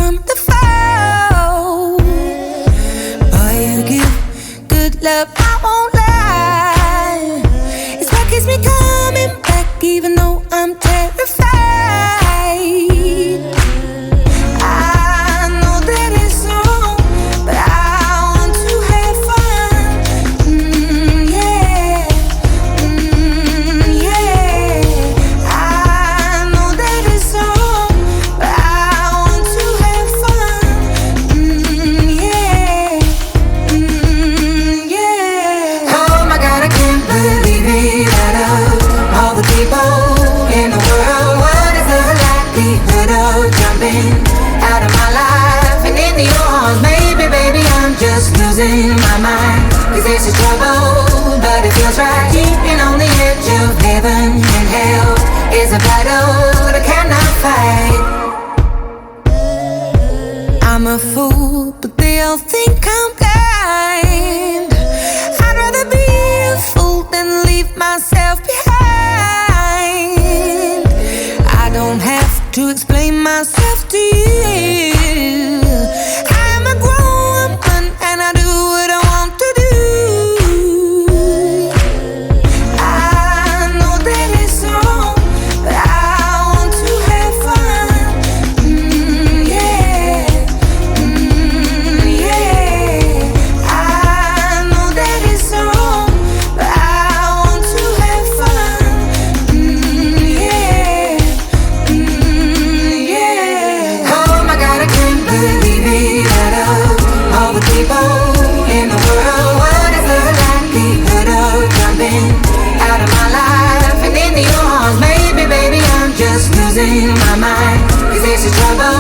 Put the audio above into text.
from the fall. Boy, you give good love, I won't lie. It's what keeps me coming back, even though I'm terrified. I know that it's wrong, but I want to have fun. Yeah, yeah. I know that it's wrong, but I want to have fun. Yeah, yeah. Oh my God, I can't believe it. Out of all the people in the world, what is the likelihood of jumping out of my life and into your arms? Maybe, baby, I'm just losing my mind. 'Cause this is trouble, but it feels right. Keeping on the edge of heaven and hell is a battle that I cannot fight. I'm a fool, but they all think I'm blind. I'd rather be a fool than leave myself behind. I don't have to explain myself to you. I'm a grown woman and I do what I want to do. I know that it's wrong, but I want to have fun. Yeah, yeah. I know that it's wrong, but I want to have fun. Yeah, yeah. Oh my God, I can't believe it. Out of all the people in the world, what is the likelihood of jumping out of my life and into your arms? Maybe, baby, I'm just losing my mind. 'Cause this is trouble,